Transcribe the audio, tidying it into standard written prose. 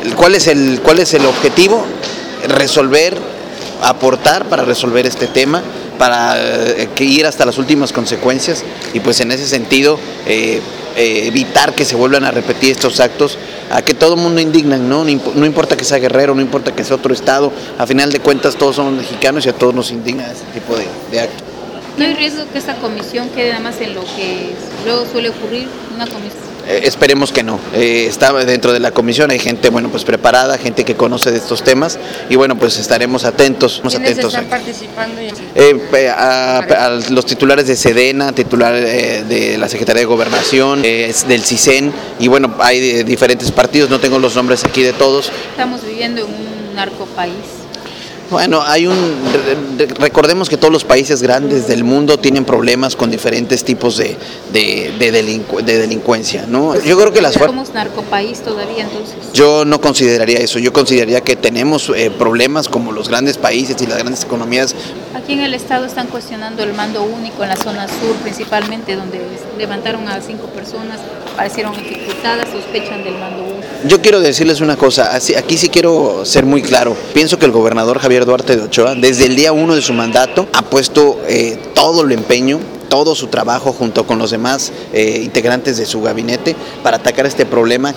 ¿Cuál es el objetivo? Resolver, aportar para resolver este tema, para ir hasta las últimas consecuencias y pues en ese sentido evitar que se vuelvan a repetir estos actos a que todo el mundo indignan, ¿no? No importa que sea Guerrero, no importa que sea otro estado, a final de cuentas todos somos mexicanos y a todos nos indigna este tipo de actos. ¿No hay riesgo que esta comisión quede nada más en lo que luego suele ocurrir, una comisión? Esperemos que no. Está dentro de la comisión, hay gente pues preparada, gente que conoce de estos temas y bueno, pues estaremos atentos. ¿Quiénes están participando? A los titulares de Sedena, titular de la Secretaría de Gobernación, del CISEN y bueno, hay de diferentes partidos, no tengo los nombres aquí de todos. Estamos viviendo en un narcopaís. Bueno, recordemos que todos los países grandes del mundo tienen problemas con diferentes tipos de delincuencia, ¿no? Yo creo que ¿Somos narcopaís todavía entonces? Yo no consideraría eso, yo consideraría que tenemos problemas como los grandes países y las grandes economías. Aquí en el estado están cuestionando el mando único en la zona sur principalmente, donde levantaron a 5 personas, parecieron ejecutadas, sospechan del mando único. Yo quiero decirles una cosa, aquí sí quiero ser muy claro. Pienso que el gobernador Javier Duarte de Ochoa, desde el día 1 de su mandato, ha puesto todo el empeño, todo su trabajo junto con los demás integrantes de su gabinete para atacar este problema